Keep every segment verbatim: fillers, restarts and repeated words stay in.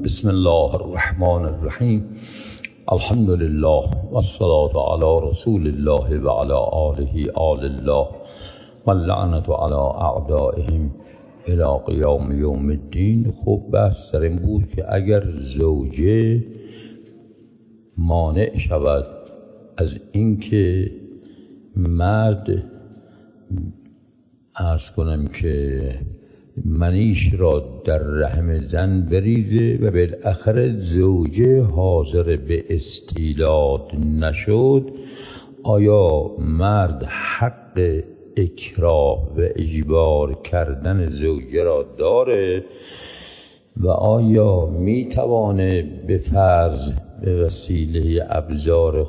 بسم الله الرحمن الرحیم. الحمد لله والصلاة علی رسول الله و علی آله آل الله واللعنة علی اعدائهم الی قیام یوم الدین. خوب بحث در این بود که اگر زوجه مانع شود از اینکه مرد عرض کنم که منیش را در رحم زن بریزه و بالاخره زوجه حاضر به استیلاد نشد، آیا مرد حق اکراه و اجبار کردن زوجه را داره و آیا میتوانه به فرض به وسیله ابزار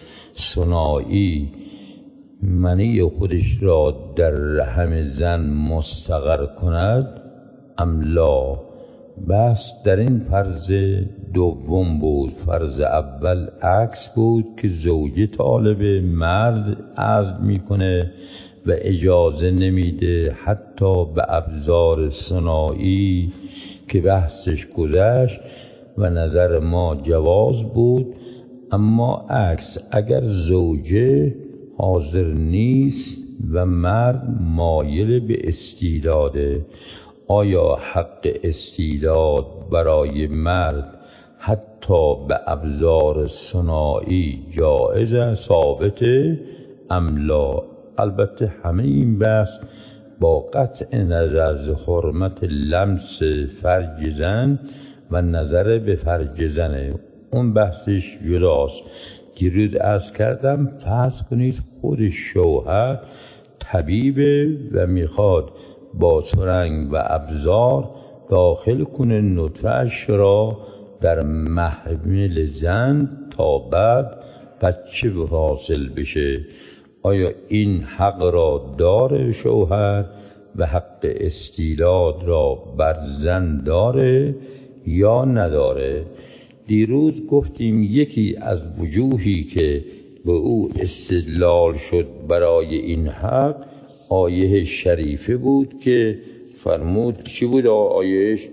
صناعی منی خودش را در رحم زن مستقر کند ام لا؟ بس در این فرض دوم بود. فرض اول عکس بود که زوجه طالب مرد عزم میکنه و اجازه نمیده حتی به ابزار صناعی که بحثش گذشت و نظر ما جواز بود. اما عکس، اگر زوجه حاضر نیست و مرد مایل به استیلاده، آیا حق استیلاد برای مرد حتی به ابزار صناعی جایز ثابته ام لا؟ البته همه این بحث با قطع نظر از حرمت لمس فرج زن و نظر به فرج زنه، اون بحثش جداست. دیروز عرض کردم فرض کنید خود شوهر طبیبه و میخواد با سرنگ و ابزار داخل کنه نطفه‌اش را در محمل زن تا بعد بچه حاصل بشه. آیا این حق را داره شوهر و حق استیلاد را بر زن داره یا نداره؟ دیروز گفتیم یکی از وجوهی که به او استدلال شد برای این حق آیه شریفه بود که فرمود چی بود آیهش؟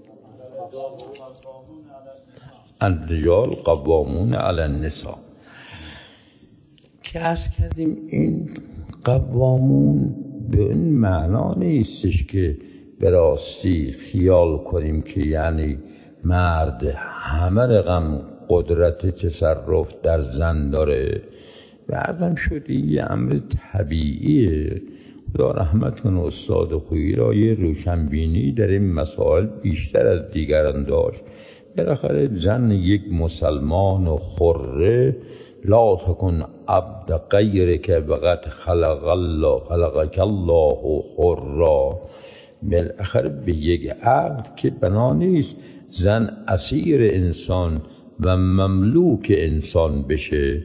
الرجال قوامون علی النساء. که عرض کردیم این قوامون به این معنا نیستش که به راستی خیال کنیم که یعنی مرد همه رقم قدرت تصرف در زن داره. بعدم شد یه امر طبیعیه. خدا رحمت کنه استاد خویی را یه روشنبینی در این مسائل بیشتر از دیگران داشت. بالاخره زن یک مسلمان و خره لا تکن عبد غیرک وقد خلق الله خلقک الله حرا. بالاخره به یک عقد که بنا نیست زن اسیر انسان و مملوک انسان بشه.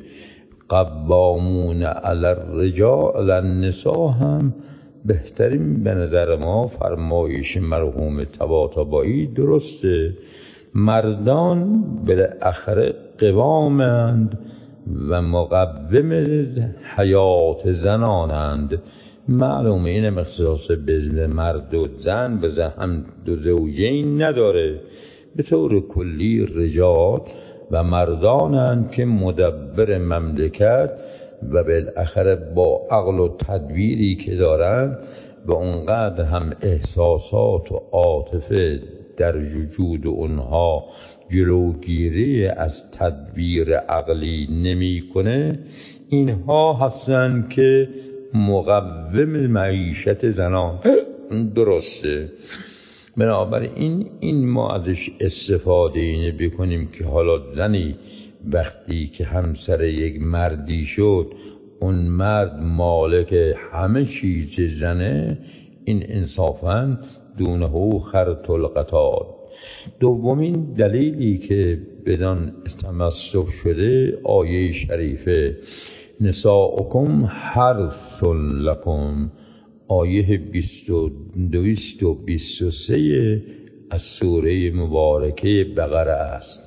قوامون علی الرجال علی النساء هم بهترین به نظر ما فرمایش مرحوم طباطبایی درسته. مردان بالاخره قوامند و مقوم حیات زنانند. معلومه این اختصاص به مرد و زن به هم دو زوجین نداره. به طور کلی رجال و مردانند که مدبر مملکت و بالاخره با عقل و تدبیری که دارن و اونقدر هم احساسات و عاطفه در وجود اونها جلوگیری از تدبیر عقلی نمی کنه، اینها هستن که مقوم معیشت زنان. درسته. بنابراین این ما ازش استفاده اینه بکنیم که حالا زنی وقتی که همسر یک مردی شد اون مرد مالک همه چیز زنه، این انصافاً دونه خرط القطار. دومین دلیلی که بدان تمسک شده آیه شریفه نساؤکم حرث لکم، آیه دویست و بیست و سه از سوره مبارکه بقره است.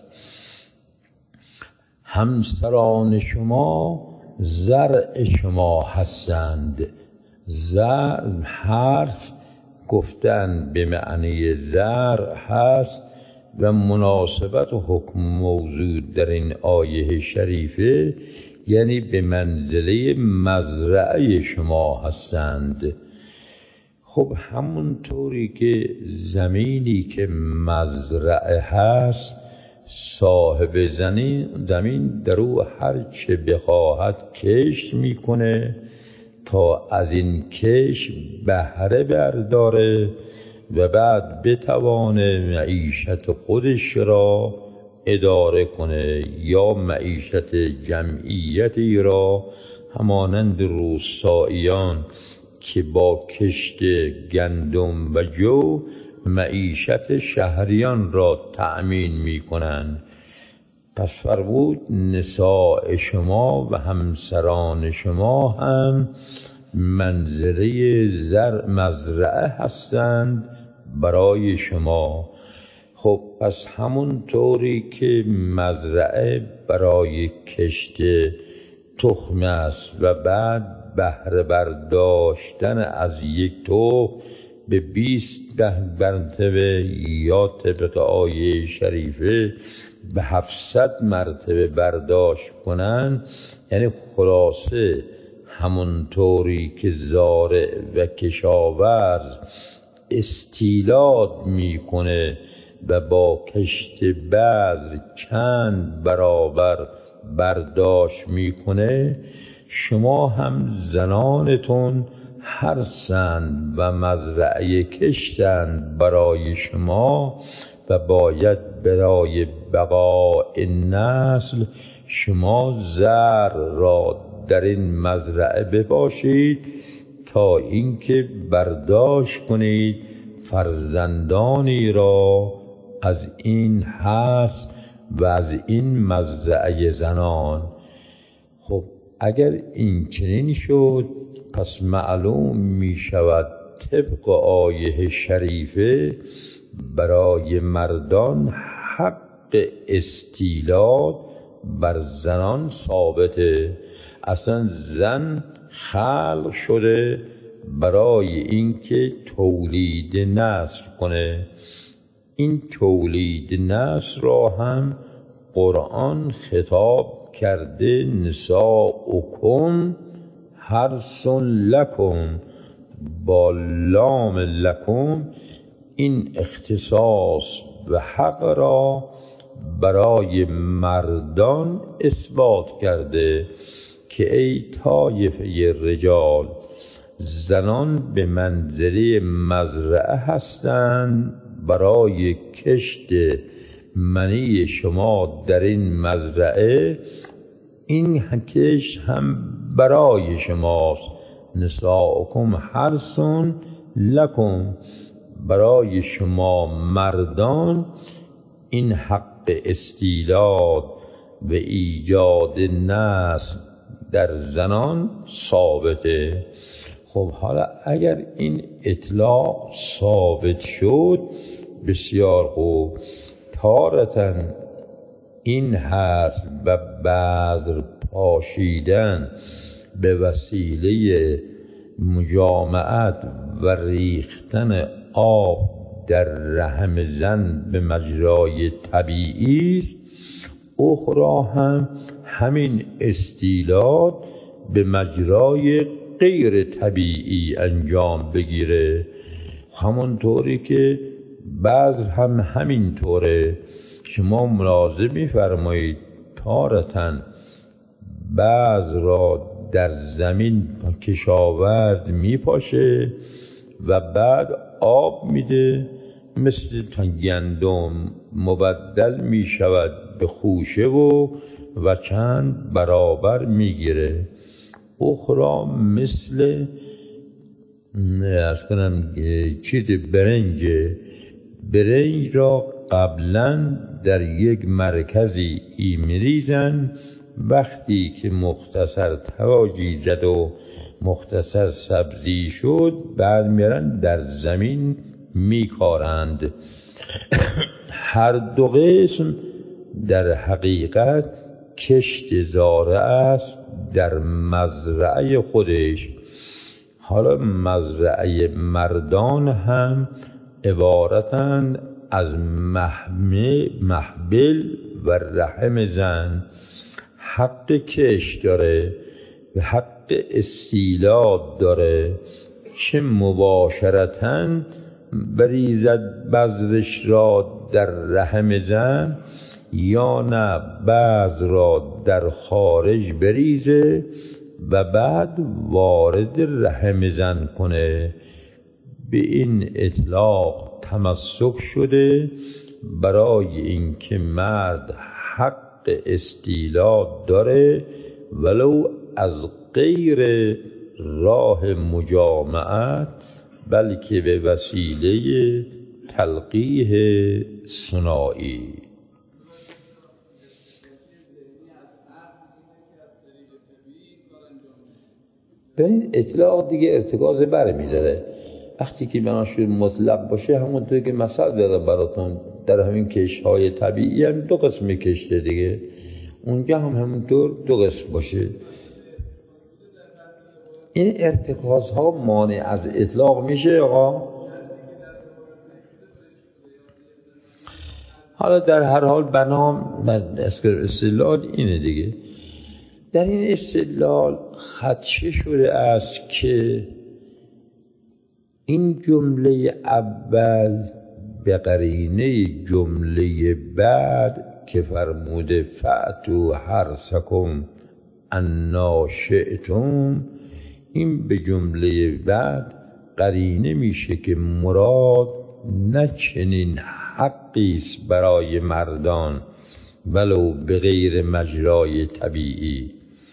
همسران شما زرع شما هستند. زرع حرث گفتن به معنی زرع هست و مناسبت و حکم موضوع در این آیه شریفه یعنی به منزله مزرعه شما هستند. خب همونطوری که زمینی که مزرعه هست صاحب زمین در او هر چه بخواهد کشت میکنه تا از این کشت بهره برداره و بعد بتوانه معیشت خودش را اداره کنه یا معیشت جمعیتی را همانند روستاییان که با کشت گندم و جو معیشت شهریان را تأمین می کنند. پس فرمود نساء شما و همسران شما هم منزله زر مزرعه هستند برای شما. خب پس همون طوری که مزرعه برای کشت تخم است و بعد بهره برداشتن از یک تخم به بیست ده مرتبه یا طبق آیه شریفه به هفتصد مرتبه برداشت کنن، یعنی خلاصه همونطوری که زارع و کشاورز استیلاد میکنه و با کشت بذر چند برابر برداشت میکنه، شما هم زنانتون حرثند و مزرعه کشتند برای شما و باید برای بقاء نسل شما زر را در این مزرعه بباشید تا اینکه برداشت کنید فرزندانی را از این حرث و از این مزرعه زنان. خب اگر این چنین شد پس معلوم می شود طبق آیه شریفه برای مردان حق استیلاد بر زنان ثابته. اصلا زن خلق شده برای اینکه تولید نسل کنه. این تولید نسل را هم قرآن خطاب کرده نساؤکم حرث لکم، با لام لکم این اختصاص و حق را برای مردان اثبات کرده که ای طایفه رجال، زنان به منزله مزرعه هستند برای کشت منی شما در این مزرعه، این کشت هم برای شماست. نساؤکم حرث لکم، برای شما مردان این حق استیلاد و ایجاد نسل در زنان ثابته. خب حالا اگر این اطلاق ثابت شد بسیار خوب، تارةً این حرث و بذر پاشیدن به وسیله مجامعت و ریختن آب در رحم زن به مجرای طبیعی است، اخرى هم همین استیلاد به مجرای غیر طبیعی انجام بگیره. همونطوری که بعض هم همین طوره. شما ملاحظه می‌فرمایید تارةً بعض را در زمین کشاورز میپاشه و بعد آب میده، مثل تا گندم مبدل میشود به خوشه و و چند برابر میگیره. اخرى مثل از کنم چیز برنج برنج را قبلا در یک مرکزی میریزن، وقتی که مختصر تواجی زد و مختصر سبزی شد بعد میرن در زمین میکارند. هر دو قسم در حقیقت کشت زارع است در مزرعه خودش. حالا مزرعه مردان هم عبارتند از محمل, محبل و رحم زن حق کش داره و حق استیلاد داره، چه مباشرتاً بریزد بذرش را در رحم زن، یا نه بذر را در خارج بریزه و بعد وارد رحم زن کنه. به این اطلاق تمسک شده برای اینکه مرد حق استیلاد داره ولو از غیر راه مجامعت، بلکه به وسیله تلقیح ثنایی. به این اطلاق دیگه ارتکاز بر می‌داره. وقتی که بناشور مطلق باشه، همونطور که مثال داره براتون، در همین کشت‌های طبیعی هم دو قسم کشته دیگه، اونجا هم همونطور دو قسم باشه. این ارتکازها مانع از اطلاق میشه آقا؟ حالا در هر حال بنام استدلال اینه دیگه. در این استدلال خدشه شده است که این جمله اول به قرینه جمله بعد که فرموده فأتوا حرثکم انا شئتم، این به جمله بعد قرینه میشه که مراد نه چنین حقی است برای مردان ولو به غیر مجرای طبیعی.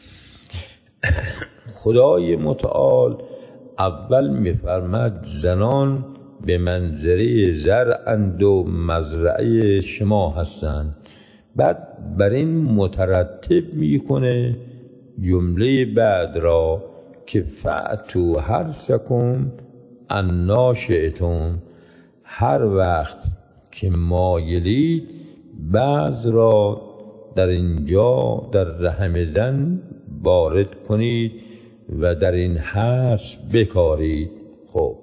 خدای متعال اول میفرماد زنان به منظره زرعند و مزرعه شما هستند، بعد بر این مترتب میکنه جمله بعد را که فأتوا حرثکم انا شئتم، هر وقت که مایلید بعض را در اینجا در رحم زن وارد کنید و در این حرث بکارید. خب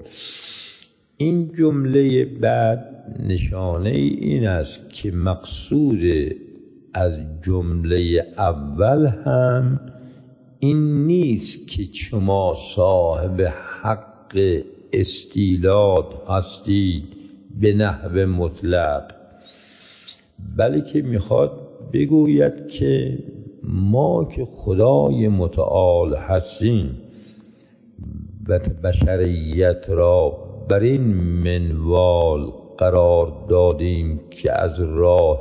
این جمله بعد نشانه این است که مقصود از جمله اول هم این نیست که شما صاحب حق استیلاد هستید به نحو مطلق، بلکه میخواد بگوید که ما که خدای متعال هستیم و بشریت را بر این منوال قرار دادیم که از راه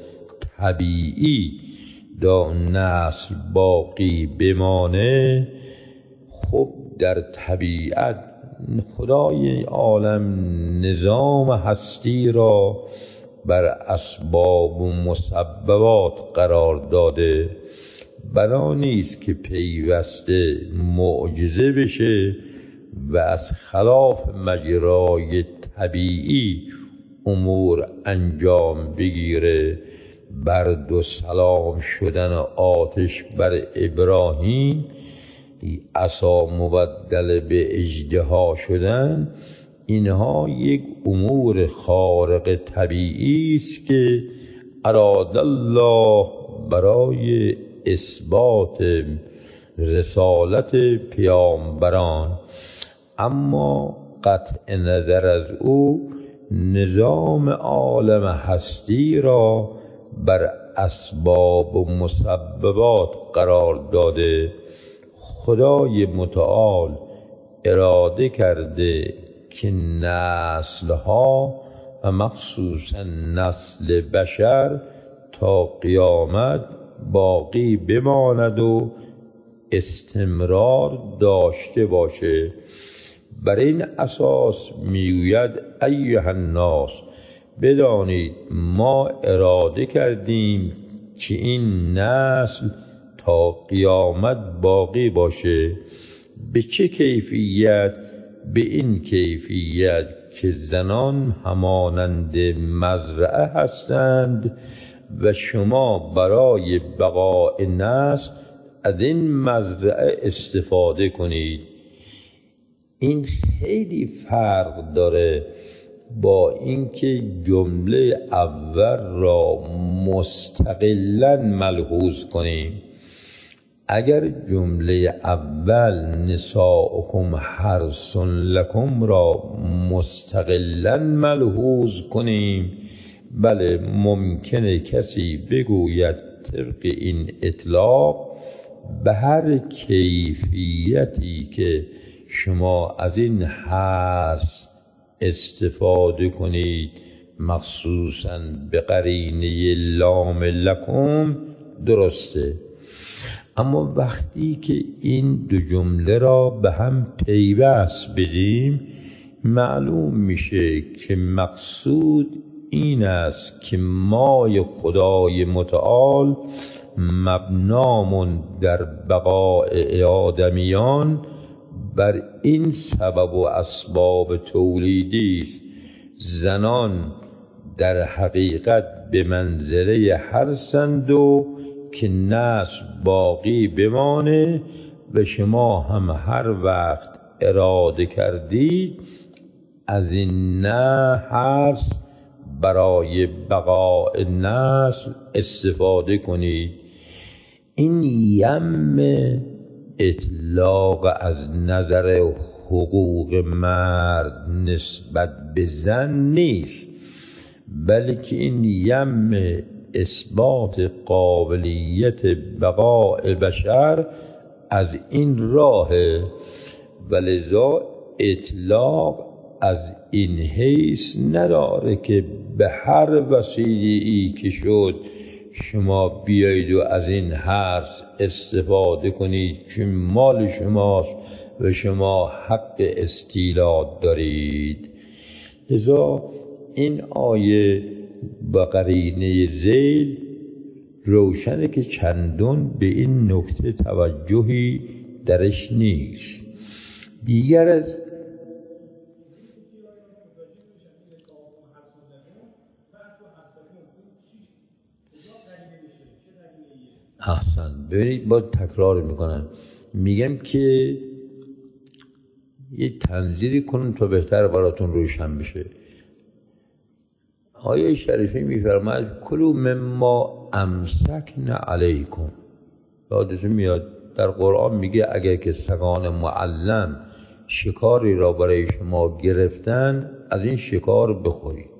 طبیعی دا نسل باقی بمانه. خب در طبیعت خدای عالم نظام هستی را بر اسباب و مسببات قرار داده، بنا نیست که پیوسته معجزه بشه و از خلاف مجرای طبیعی امور انجام بگیره. برد و سلام شدن آتش بر ابراهیم، عصا مبدل به اژدها شدن، اینها یک امور خارق طبیعی است که اراد الله برای اثبات رسالت پیامبران، اما قطع نظر از او نظام عالم هستی را بر اسباب و مسببات قرار داده. خدای متعال اراده کرده که نسلها و مخصوصا نسل بشر تا قیامت باقی بماند و استمرار داشته باشه. بر این اساس میگوید ایها الناس، بدانید ما اراده کردیم که این نسل تا قیامت باقی باشه. به چه کیفیت؟ به این کیفیت که زنان همانند مزرعه هستند و شما برای بقاء نسل از این مزرعه استفاده کنید. این خیلی فرق داره با اینکه جمله اول را مستقلاً ملحوظ کنیم. اگر جمله اول نساؤکم حرث لکم را مستقلاً ملحوظ کنیم، بله ممکنه کسی بگوید طبق این اطلاق به هر کیفیتی که شما از این حرث استفاده کنید، مخصوصاً به قرینه لام لکم، درسته. اما وقتی که این دو جمله را به هم پیوست بدیم، معلوم میشه که مقصود این است که مای خدای متعال مبنامون در بقاء آدمیان بر این سبب و اسباب تولیدی است. زنان در حقیقت به منزله حرثند و که نسل باقی بمانه و شما هم هر وقت اراده کردید از این نه حرث برای بقاء نسل استفاده کنید. این یم اطلاق از نظر حقوق مرد نسبت به زن نیست، بلکه این یم اثبات قابلیت بقاء بشر از این راه، ولذا اطلاق از این حیث نداره که به هر وسیله‌ای که شد شما بیایید و از این حرث استفاده کنید که مال شماست و شما حق استیلاد دارید. لذا این آیه با قرینه ذیل روشنه که چندان به این نکته توجهی درش نیست. دیگر از احسن ببینید با تکرار میکنن، میگم که یه تنظیری کنن تا بهتر براتون روشن بشه. آیه شریفه میفرماید کلوا مما امسکن علیکم. یادتون میاد در قرآن میگه اگر که سگان معلم شکاری را برای شما گرفتن از این شکار بخورید.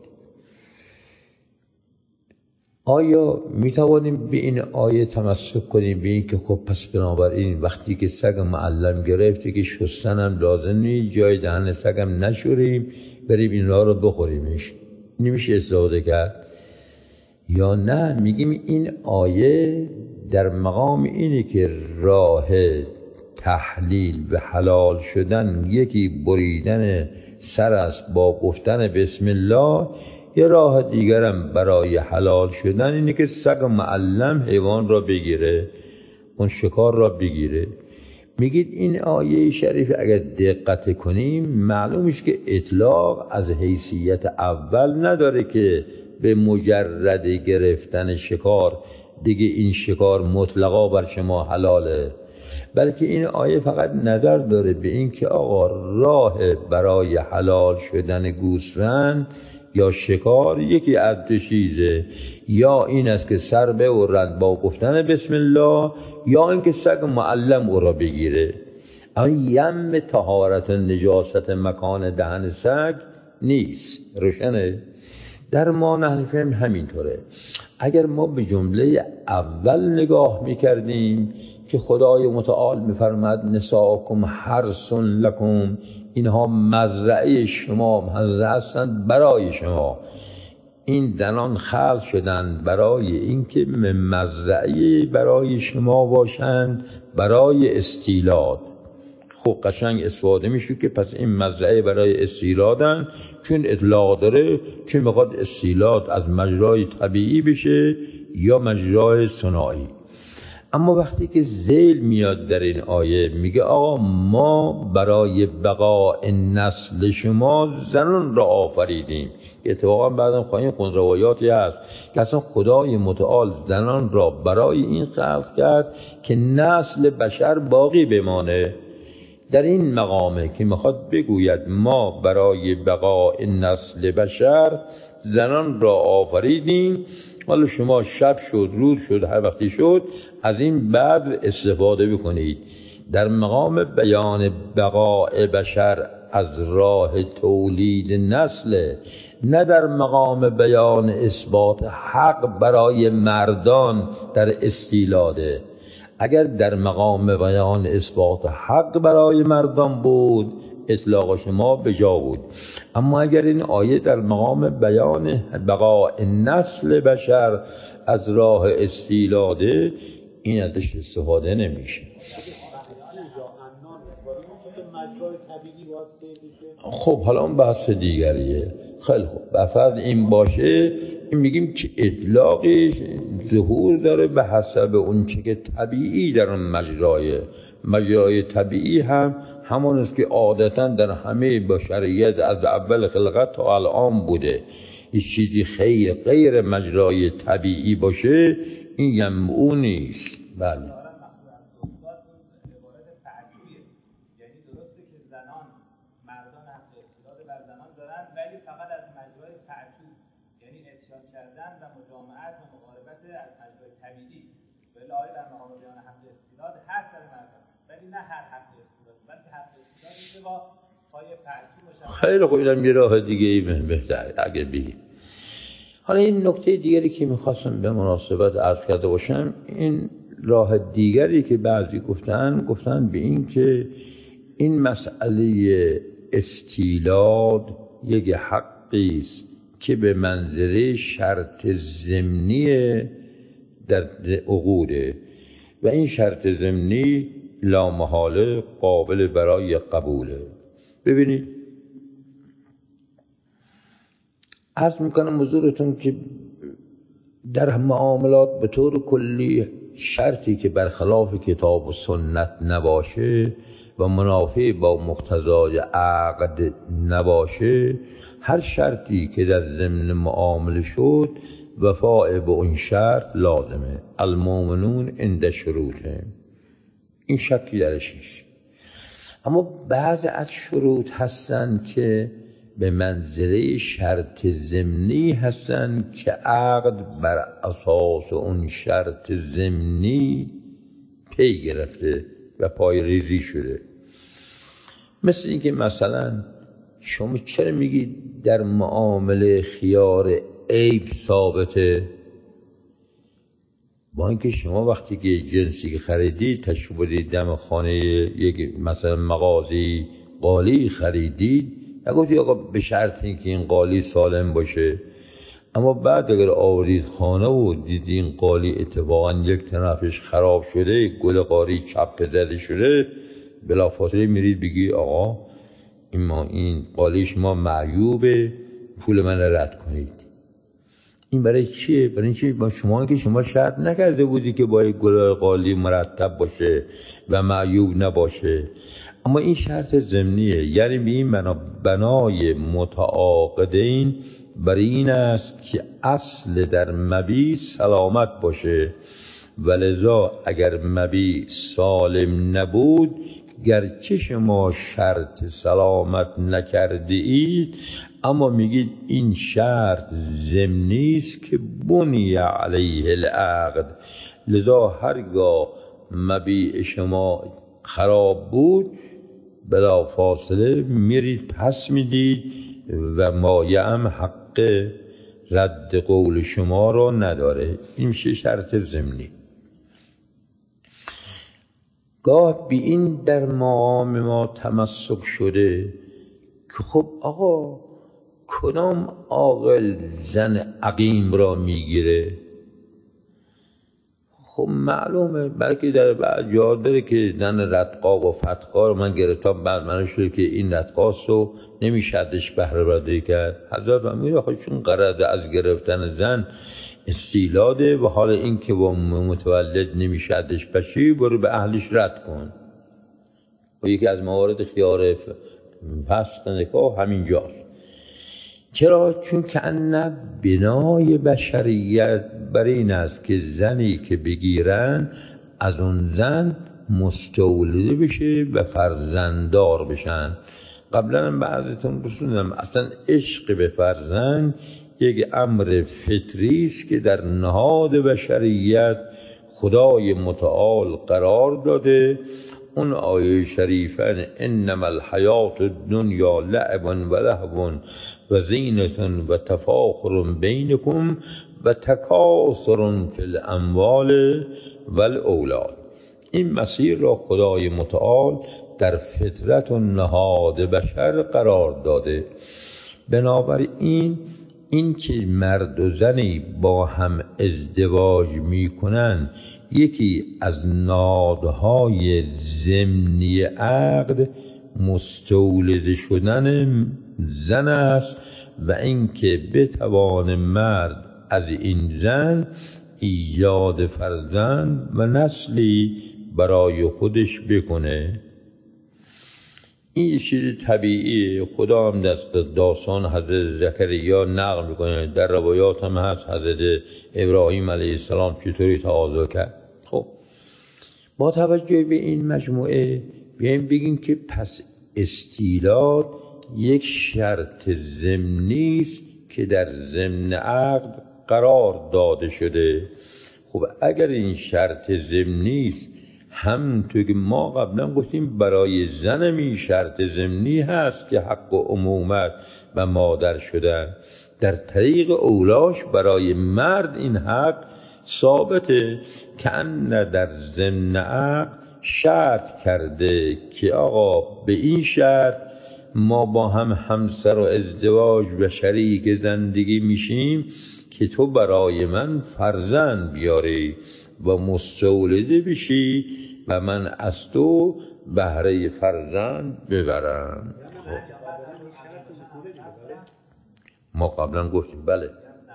آیا میتوانیم به این آیه تمسک کنیم به این که خب پس بنابراین وقتی که سگ معلم گرفته که شستنم لازم نیست، جای دهن سگم نشوریم بریم این را رو بخوریمش، نمیشه استفاده کرد؟ یا نه میگیم این آیه در مقام اینه که راه تحلیل و حلال شدن یکی بریدن سر است با گفتن بسم الله، یه راه دیگرم برای حلال شدن اینه که سگ معلم حیوان را بگیره، اون شکار را بگیره. میگید این آیه شریف اگر دقت کنیم معلوم است که اطلاق از حیثیت اول نداره که به مجرد گرفتن شکار دیگه این شکار مطلقا بر شما حلاله، بلکه این آیه فقط نظر داره به این که آقا راه برای حلال شدن گوسفند یا شکار یکی از دو چیزه، یا این است که سر ببرند با گفتن بسم الله، یا این که سگ معلم او را بگیره. اما یم طهارت نجاست مکان دهن سگ نیست. روشنه؟ در ما نحن فهم همینطوره. اگر ما به جمله اول نگاه میکردیم که خدای متعال میفرماد نساؤکم حرث لکم، اینها مزرعه شما، مزرعه هستند برای شما، این زنان خلق شدند برای اینکه مزرعه برای شما باشند، برای استیلاد. خب قشنگ استفاده میشه که پس این مزرعه برای استیلادن، چون اطلاق داره، چون میخواد استیلاد از مجرای طبیعی بشه یا مجرای صناعی. اما وقتی که ذیل میاد در این آیه میگه آقا ما برای بقاء نسل شما زنان را آفریدیم. اتفاقا بعدم خواهیم خوند روایاتی هست که اصلا خدای متعال زنان را برای این خلق کرد که نسل بشر باقی بمانه. در این مقامه که میخواد بگوید ما برای بقاء نسل بشر زنان را آفریدیم، حالا شما شب شد روز شد هر وقتی شد از این بذر استفاده بکنید. در مقام بیان بقاء بشر از راه تولید نسل، نه در مقام بیان اثبات حق برای مردان در استیلاده. اگر در مقام بیان اثبات حق برای مردان بود اطلاق شما به جا بود، اما اگر این آیه در مقام بیان بقاء نسل بشر از راه استیلاده، این ازش استفاده نمیشه. خب حالا اون بحث دیگریه. خیلی خوب، بفرض این باشه، این میگیم که اطلاقی ظهور داره به حسب اون چه که طبیعی در اون مجرای مجرای طبیعی هم همون است که عادتا در همه بشریت از اول خلقت تا الان بوده. هیچ چیزی خیر غیر مجرای طبیعی باشه این یمعو نیست. بله خیلی خوب، اینم یه راه دیگه ای بهتره اگه بگیم. حالا این نکته دیگری که میخواستم به مناسبت عرض کرده باشم، این راه دیگری که بعضی گفتن گفتن به این که این مسئله استیلاد یک حقی است که به منزله شرط ضمنی در عقوده و این شرط ضمنی لامحاله قابل برای قبوله. ببینید عرض میکنم حضورتون که در معاملات به طور کلی شرطی که برخلاف کتاب و سنت نباشه و منافی با مقتضای عقد نباشه، هر شرطی که در ضمن معامله شد وفاء به اون شرط لازمه. المؤمنون عند شروطه، این شکی درش نیست. اما بعض از شروط هستن که به منزله شرط ضمنی هستن که عقد بر اساس اون شرط ضمنی پی گرفته و پای ریزی شده. مثل اینکه مثلا شما چرا میگید در معامله خیار عیب ثابته؟ با اینکه شما وقتی که جنسی که خریدید تشریف بردید دم خانه یک مثلا مغازی قالی خریدید، نگفتید آقا به شرط اینکه این قالی سالم باشه، اما بعد اگر آورید خانه و دیدید این قالی اتفاقا یک طرفش خراب شده، گل قالی چپ زده شده، بلافاصله میرید بگی آقا این ما این قالی شما معیوبه، پول من رد کنید. این برای چیه؟ برای این چیه؟ با شما که شما شرط نکرده بودی که با یک گل قالی مرتب باشه و معیوب نباشه، اما این شرط ضمنیه. یعنی به این بنا بنای متعاقدین برای این است که اصل در مبیع سلامت باشه، ولذا اگر مبیع سالم نبود گرچه شما شرط سلامت نکرده اید، اما میگید این شرط ضمنی است که بنی علیه العقد، لذا هرگاه مبیع شما خراب بود بلا فاصله میرید پس میدید و مایه هم حق رد قول شما رو نداره. این میشه شرط ضمنی. گاه بی این در مقام ما تمسک شده که خب آقا کدام عاقل زن عقیم را میگیره؟ خب معلومه، بلکه در بعد جا داره که زن رتقا و فتقا رو من گرفتم، بعد من شده که این رتقاست رو نمیشه ازش بهره برداری کرد. حضرت من میگه خب چون قراره از گرفتن زن استیلاده و حالا این که با متولد نمیشه ازش بشی، برو به اهلش رد کن. و یکی از موارد خیار فسخ نکاح همین جاست. چرا؟ چون که ان بنای بشریت بر این است که زنی که بگیرن از اون زن مستولده بشه و فرزنددار بشن. قبلا هم بعضتون رسوندم اصلا عشق به فرزند یک امر فطری است که در نهاد بشریت خدای متعال قرار داده. اون آیه شریفه انما الحیات الدنیا لعب و لهو و زینة و تفاخر بینکم و تکاثر فی الاموال والاولاد. این مسیر را خدای متعال در فطرت و نهاد بشر قرار داده. بنابراین این که مرد و زنی با هم ازدواج میکنن یکی از نهادهای ضمنی عقد مستولد شدن زن است و اینکه بتوان مرد از این زن ایجاد فرزند و نسلی برای خودش بکنه. این چیز طبیعیه. خدا هم دست داستان حضرت زکریا نقل میکنه، در روایات هم هست حضرت ابراهیم علیه السلام چطوری تقاضا کرد. خب با توجه به این مجموعه بیایم بگیم که پس استیلاد یک شرط ضمنی است که در ضمن عقد قرار داده شده. خب اگر این شرط ضمنی است، همونطور که ما قبلا گفتیم برای زن این شرط ضمنی هست که حق و امومت و مادر شدن، در طریق اولاش برای مرد این حق ثابته که ان در ضمن عقد شرط کرده که آقا به این شرط ما با هم همسر و ازدواج و شریک زندگی میشیم که تو برای من فرزند بیاری و مستولده بشی و من از تو بهره فرزند ببرم. خب ما قبلا گفتیم بله.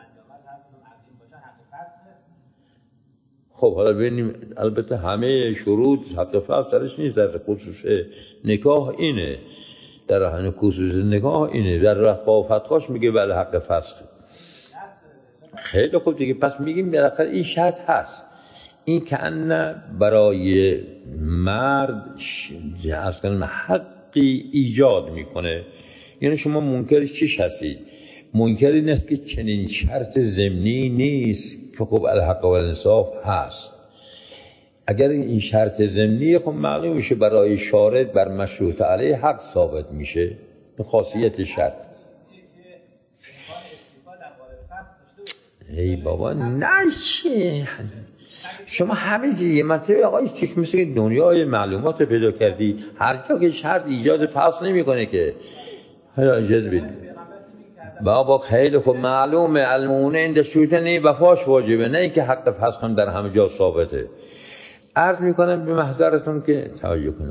خب حالا ببینیم، البته همه شروط حق فصل درش نیست. در خصوص نکاح اینه، در خصوص نکاح اینه، در رفافتخاش میگه بله حق فصل. خیلی خوب دیگه، پس میگیم بالاخره این شرط هست، این که ان برای مرد اصلا حقی ایجاد میکنه. یعنی شما منکرش چیش هستید؟ منکر این است که چنین شرط ضمنی نیست که خب الحق و الانصاف هست. اگر این شرط ضمنی خب معلوم میشه برای شارط بر مشروط علیه حق ثابت میشه. خاصیت شرط. ای بابا نشه، شما همه چیز یه مطلب آقای چیش مثل دنیای معلومات پیدا کردی، هر جا که شرط ایجاد فصل نمی کنه که حالا اجازه بدید بابا خیلی خوب معلومه المونه این دشوتنی وفاش واجبه، نه اینکه حق فصل هم در همه جا ثابته. عرض میکنم به محضرتون که توجه کنه.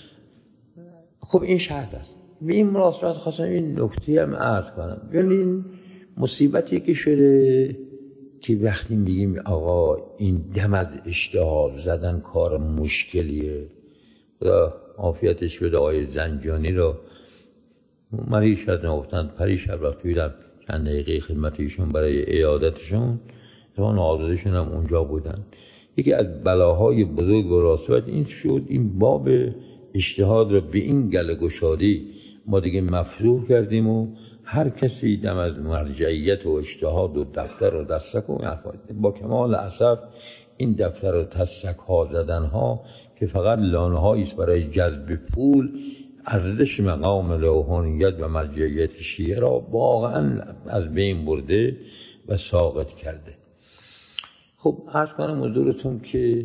خب این شرط است. به این مناسبت خواستم این نکته هم عرض کنم. ببینید مصیبتی که شده که وقتی میگیم آقا این دم از اشتها زدن کار مشکلیه، خدا عافیتش بده آقای زنجانی رو، مریض شدن گفتن پریشب رفت تویدم چند دقیقه خدمت ایشون برای عیادتشون، زمان آزادشون هم اونجا بودن. یکی از بلاهای بزرگ و راستوت این شد این باب اجتهاد رو به این گله گشادی ما دیگه مفتوح کردیم و هر کسی دم از مرجعیت و اجتهاد و دفتر و دستک و با کمال اسف این دفتر و دستک ها زدن ها که فقط لانه هایی است برای جذب پول، ارزش مقام روحانیت و مرجعیت شیعه را واقعا از بین برده و ساقط کرده. خب عرض کنم حضورتون که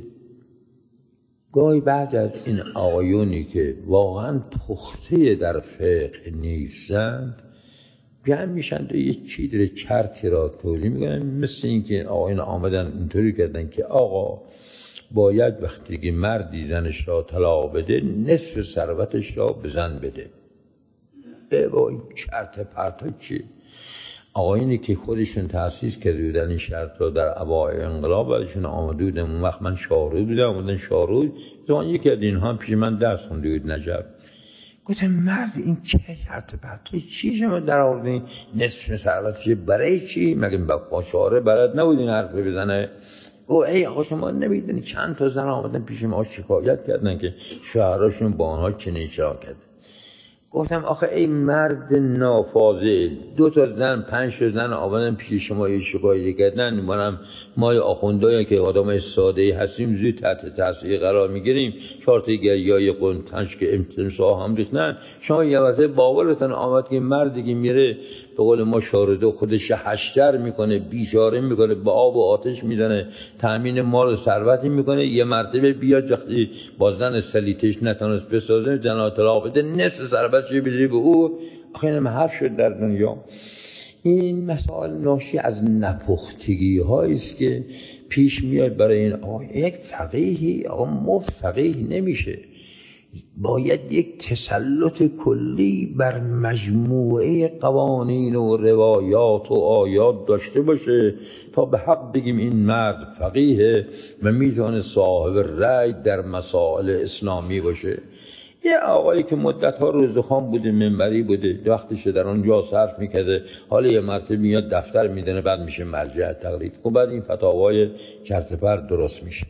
گاهی بعد از این آقایونی که واقعا پخته در فقه نیستند جمع میشن و یه چیدر چرتی را توضیح میکنن، مثل این که آقایون آمدن اینطوری کردن که آقا باید وقتی که مردی زنش را طلاق بده نصف ثروتش را به زن بده. ای با این چرت پرتا چی؟ آقایونی که خودشون تأسیس کرده بودن این شرط را در اوایل انقلاب بعدشون آمده بودن، اون وقت من شاهرود بودم، آمدن شاهرود زمان یکی از اینها پیش من درس خونده بود نجف، گفتم مرد این چه شرط پرتا چی شما در آوردین نصف ثروتش برای چی؟ مگه با شاره بلد نبودین حرف بزنه؟ او ای آقا شما نمیدونی چند تا زن آمدن پیش ما شکایت کردن که شوهراشون با آنها چنین چرا کرده. گفتم آخه ای مرد نافاضل، دو تا زن پنج تا زن آمدن پیش شما یه شکایت کردن، منم ما آخوندایی که آدمای ساده‌ای هستیم زود تحت تاثیر قرار میگیریم، چهار تا گریای قنتنش که امتناع هم ریختن، شما یه وقته باورتون آمد که مردی که میره به قول ما شارده خودش هشتر میکنه، بیچاره میکنه، با آب و آتش میزنه، تامین مال و ثروتی میکنه، یه مرتبه بیاد وقتی با زن سلیتش نتونست بسازه زن طلاق بده نصف ثروتش بده به او. آخه این حرف شد در دنیا. این مسائل ناشی از نپختگی هایی است که پیش میاد برای این. آقا یک فقیهی آقا مفت فقیه نمیشه، باید یک تسلط کلی بر مجموعه قوانین و روایات و آیات داشته باشه تا به حق بگیم این مرد فقیه و میتونه صاحب رأی در مسائل اسلامی باشه. یه آقایی که مدت‌ها روزخوان بوده، منبری بوده، وقتش در اونجا صرف میکرده، حالا یه مرتبه میاد دفتر میدنه، بعد میشه مرجع تقلید. خب بعد این فتاوای چرت و پرت درست میشه.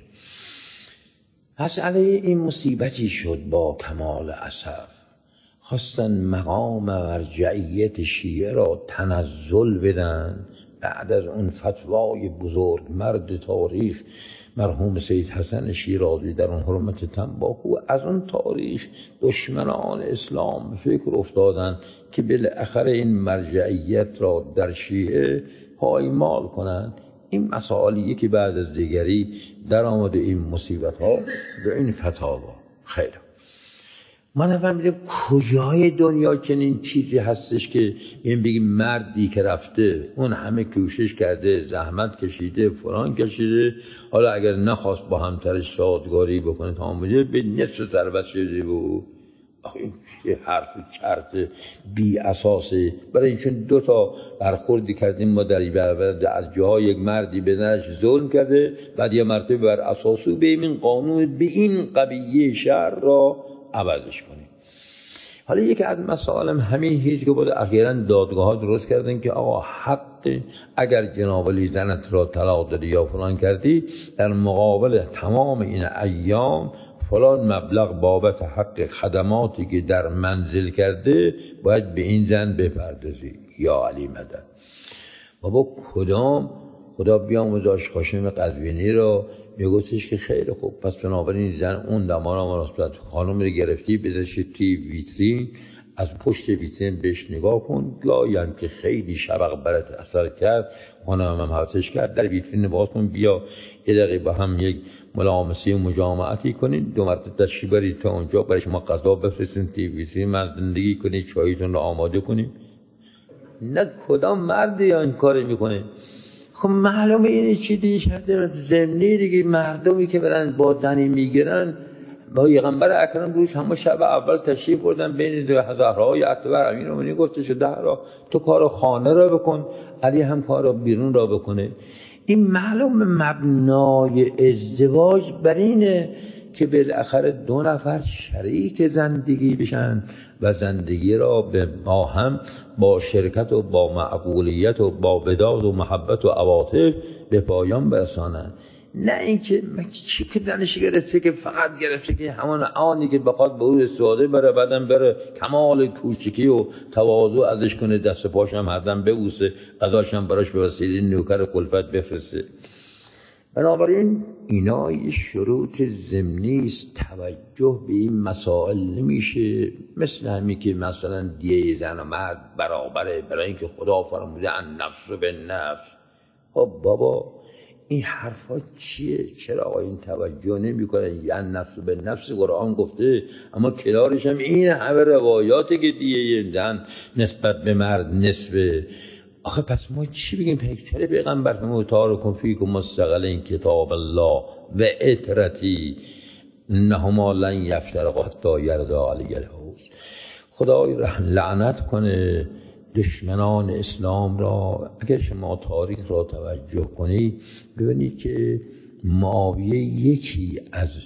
مسئله این مصیبتی شد با کمال اسف. خواستن مقام مرجعیت شیعه را تنزل بدن بعد از اون فتوای بزرگ مرد تاریخ مرحوم سید حسن شیرازی در اون حرمت تنباکو. از اون تاریخ دشمنان اسلام فکر افتادن که بالاخره این مرجعیت را در شیعه پایمال کنند. این مسائلی که بعد از دیگری در آمده این مصیبت ها و این فتاوا. خیلی ما نفهمیدیم کجای دنیا چنین چیزی هستش که این بگیم مردی که رفته اون همه کوشش کرده، زحمت کشیده، فلان کشیده، حالا اگر نخواست با همسرش سازگاری بکنه تا آمده به نصف ثروت شده و این یه حرف چرت بی اساسه. برای این چون دو تا برخوردی کردیم ما در برابر از جاهای یک مردی بدنش ظلم کرده، بعد یه مرتبه بر اساسو به این قانون به این قبیه شهر را عوضش کنیم. حالا یکی از مسائل همین هیچ که بود اخیراً دادگاه ها درست کردن که آقا حق اگر جناب علی زنت را طلاق دادی یا فلان کردی در مقابل تمام این ایام فلان مبلغ بابت حق خدماتی که در منزل کرده باید به این زن بپردازی. یا علی مدد. بابا کدام خدا بیامرزش خاشم قزوینی را میگفتش که خیلی خوب پس بنابراین زن اون دمانا مناسبت خانم رو گرفتی بذارش توی ویترین، از پشت ویترین بهش نگاه کن، گاهی هم که خیلی شبق برات اثر کرد خانم هم حوضش کرد در ویترین باز کن، بیا یه دقیقه با هم یک ملامسی و مجامعتی کنین، دو مرتبه تشریف برید تا اونجا برای شما غذا بفرستین توی ویترین، من زندگی کنید، چایتون رو آماده کنید. نه کدام مردی این کار میکنه؟ خب معلومه این چیزی شرط زمینی دیگه. مردمی که برن با دنی میگیرن با پیغمبر اکرم روش همه شب اول تشریف بردن بین دو هزارهای اکبر امیرالمومنین گفته شده را تو کار خانه را بکن، علی هم کار بیرون را بکنه. این معلوم مبنای ازدواج بر اینه که بالاخره دو نفر شریک زندگی بشن و زندگی را با هم با شرکت و با معقولیت و با وداد و محبت و عواطف به پایان برسانن. نه اینکه چی که دانش گرفته که فقط گرفته که همان آنی که بخواد به او استفاده بره، بعدم بره کمال کوچکی و تواضع ازش کنه، دست پاشم هردم ببوسه، غذاشم براش به وسیله نوکر کلفت بفرسته. بنابراین اینا یه شروط ضمنی است، توجه به این مسائل نمیشه. مثل همین که مثلا دیه زن و مرد برابره، برای اینکه خدا فرموده ان نفس به نفس. خب بابا این حرفا چیه؟ چرا این توجه نمی کنه؟ یعنی نفس به نفس قرآن گفته، اما کنارش هم این همه روایاتی که دیگه زن نسبت به مرد نسبه. آخه پس ما چی بگیم؟ چرا پیغمبر فرمود تارکم فیکم مستقلین کتاب الله و اطرتی انهما لن یفترقا حتی یرضا علی الحوض. خدای لعنت کنه دشمنان اسلام را. اگر شما تاریخ را توجه کنید ببینید که معاویه یکی از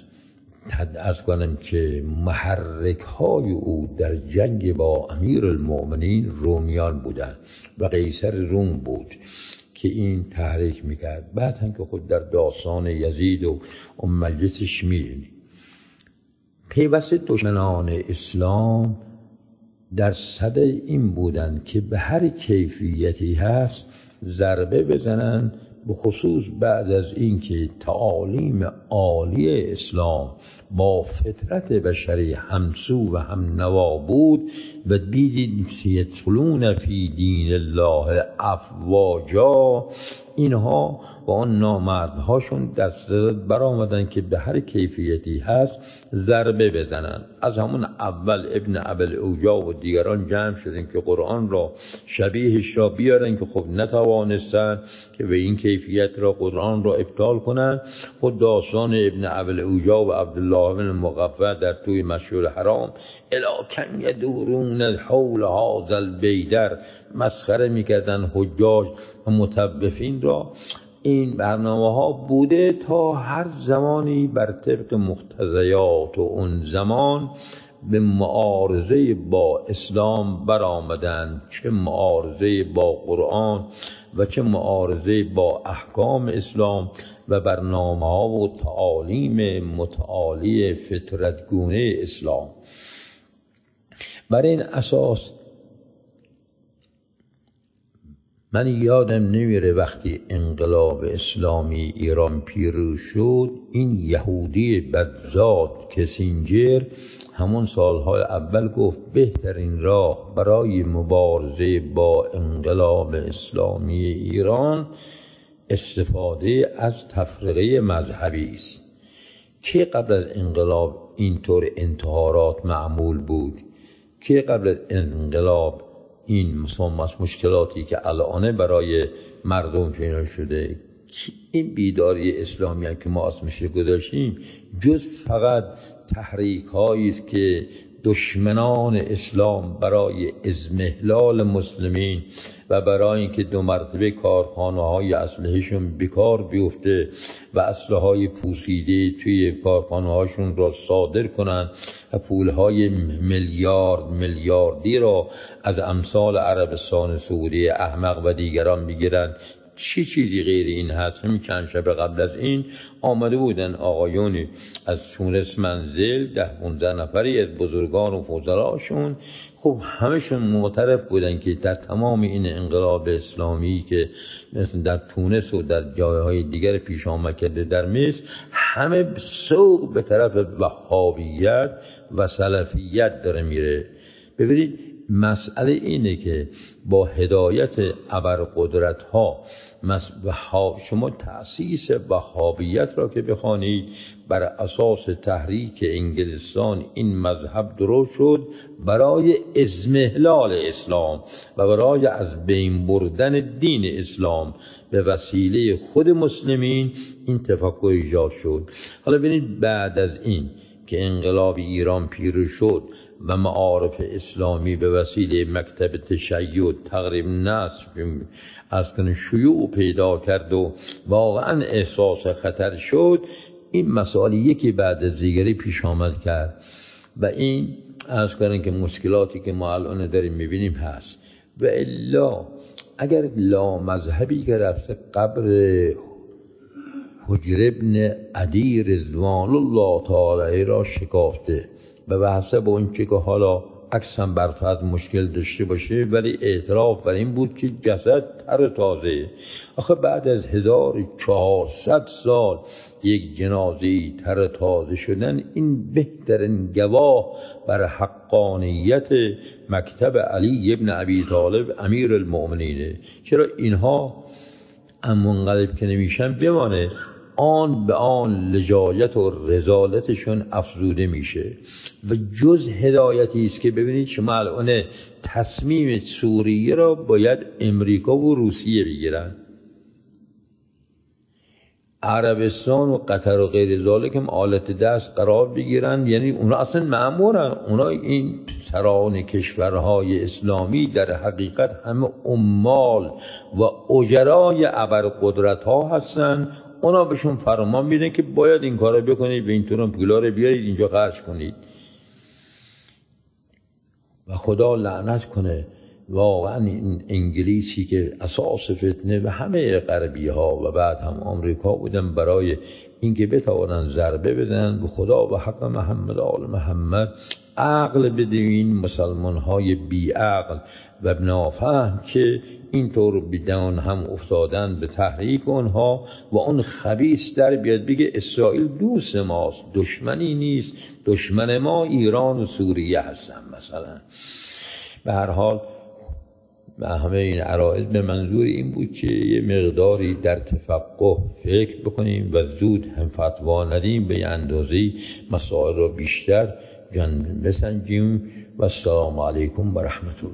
از کنم که محرک های او در جنگ با امیر المؤمنین رومیان بودند و قیصر روم بود که این تحریک میکرد. بعد هم که خود در داستان یزید و اون مجلسش میدونی پیوسته دشمنان اسلام در صدد این بودن که به هر کیفیتی هست ضربه بزنن، به خصوص بعد از اینکه تعالیم عالی اسلام با فطرت بشری همسو و هم نوا بود و دیدید یدخلون فی دین الله افواجا، اینها و آن نامردهاشون دست برآمدن که به هر کیفیتی هست ضربه بزنن. از همون اول ابن ابوالعوجا و دیگران جمع شدن که قرآن را شبیهش را بیارن که خب نتوانستن که به این کیفیت را قرآن را ابطال کنن. خود داستان ابن ابوالعوجا و عبدالله بن مغفر در توی مسجد حرام الی کم یدورون حول هذا البیدر مسخره میکردن حجاج و مطوفین را. این برنامه ها بوده تا هر زمانی بر طبق مقتضیات و اون زمان به معارضه با اسلام برآمدند، چه معارضه با قرآن و چه معارضه با احکام اسلام و برنامه ها و تعالیم متعالی فطرتگونه اسلام. بر این اساس من یادم نمیره وقتی انقلاب اسلامی ایران پیروز شد، این یهودی بدزاد کسینجر همون سالهای اول گفت بهترین راه برای مبارزه با انقلاب اسلامی ایران استفاده از تفرقه مذهبی است. که قبل از انقلاب اینطور انتحارات معمول بود؟ که قبل از انقلاب این مشکلاتی که الان برای مردم پیدا شده؟ این بیداری اسلامی هم که ما اسمش گذاشتیم جز فقط تحریک هایی است که دشمنان اسلام برای اضمحلال مسلمین و برای اینکه دو مرتبه کارخانه های اسلحه‌شون بیکار بیفته و اسلحه های پوسیده توی کارخانه هاشون را صادر کنن و پول های میلیارد میلیاردی را از امثال عربستان سعودی احمق و دیگران بگیرن. چی چیزی غیر این هست؟ همین چند شب قبل از این آمده بودن آقایونی از تونس منزل، ده پونزده نفری از بزرگان و فضلاشون، خب همشون معترف بودن که در تمام این انقلاب اسلامی که مثل در تونس و در جایهای دیگر پیش آمد کرده در مصر، همه سوق به طرف وهابیت و سلفیت داره میره. ببینید مسئله اینه که با هدایت ابرقدرت ها شما تأسیس وهابیت را که بخوانید بر اساس تحریک انگلستان این مذهب درست شد برای اضمحلال اسلام و برای از بین بردن دین اسلام به وسیله خود مسلمین. این تفکر ایجاد شد. حالا ببینید بعد از این که انقلاب ایران پیروز شد و معارف اسلامی به وسیله مکتب تشیع تقریب نصف از کنه شیوع پیدا کرد و واقعا احساس خطر شد، این مسائل یکی بعد از دیگری پیش آمد کرد و این از کنه که مشکلاتی که ما الان داریم میبینیم هست. و الا اگر لا مذهبی که رفته قبر حجر ابن عدی رضوان الله تعالی را شکافته و به حسب اون که حالا عکسم برفت مشکل داشته باشه، ولی اعتراف بر این بود که جسد تر تازه. آخه بعد از هزار و چهارصد سال یک جنازه تر تازه شدن، این بهترین گواه بر حقانیت مکتب علی ابن ابی طالب امیر المؤمنینه. چرا اینها منقلب که نمیشن بمانه، آن به آن لجایت و رذالتشون افزوده میشه و جز هدایتی است که ببینید شما الان تصمیم سوریه را باید امریکا و روسیه بگیرن، عربستان و قطر و غیر ذالک هم آلت دست قرار بگیرن. یعنی اونا اصلا مأمورن، اونا این سران کشورهای اسلامی در حقیقت همه عمال و اجرای ابرقدرت ها هستن. اونا بهشون فرمان میدن که باید این کارو بکنید، به این طور پولا رو بیارید اینجا خرج کنید. و خدا لعنت کنه واقعا این انگلیسی که اساس فتنه و همه غربی ها و بعد هم آمریکا بودن برای اینکه بتوانند ضربه بدن به خدا و حق محمد آل محمد، عقل بده این مسلمان های بی عقل و نافهم که اینطور بدون هم افتادن به تحریک اونها و اون خبیث در بیاد بگه اسرائیل دوست ماست، دشمنی نیست، دشمن ما ایران و سوریه هستن مثلا. به هر حال و همه این عرائض به منظور این بود که یه مقداری در تفقه فکر بکنیم و زود هم فتوا ندیم، به اندازه‌ای مسائل را بیشتر جان بسنجیم. و السلام علیکم و رحمت الله.